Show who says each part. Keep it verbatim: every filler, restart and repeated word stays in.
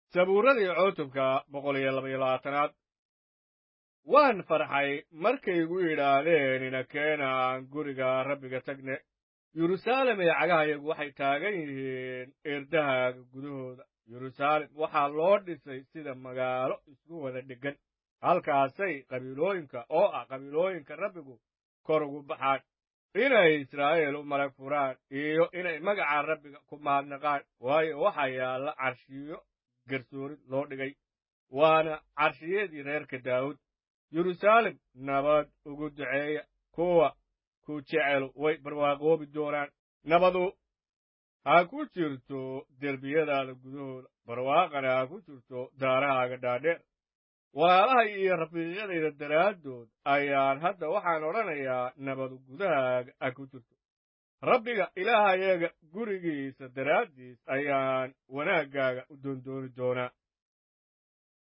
Speaker 1: sabuuradii cutubka boqol iyo laba iyo labaatanaad waan farxay markay igu yidhaahdeen inakeena aan guriga rabbiga tagne yeruusaalem ee cagahayagu waxay taagan yihiin eerdahaaga gudahooda yeruusaalem waxaa loo dhisay sida magaalo isku wada dheggan halkaasay qabiilooyinka oo ah qabiilooyinka rabbigu kor ugu baxaan inay israa'iil u malag furaan iyo inay magaca rabbiga ku mahadnaqaan waayo waxaa yaalla carshiyo garsoorid loo dhigay waana carshiyadii reerka daawud yeruusaalem nabad ugu duceeya kuwa ku jecelu way barwaaqoobi doonaan nabadu ha ku jirto derbiyadaada gudahooda barwaaqana ha ku jirto daarahaaga dhaadheer walaalahay iyo rafiiqyadayda daraaddood ayaan hadda waxaan odhanayaa nabadu gudahaaga ha ku jirto rabbiga ilaahayaga gurigiisa daraaddiis ayaan wanaaggaaga u doondooni doonaa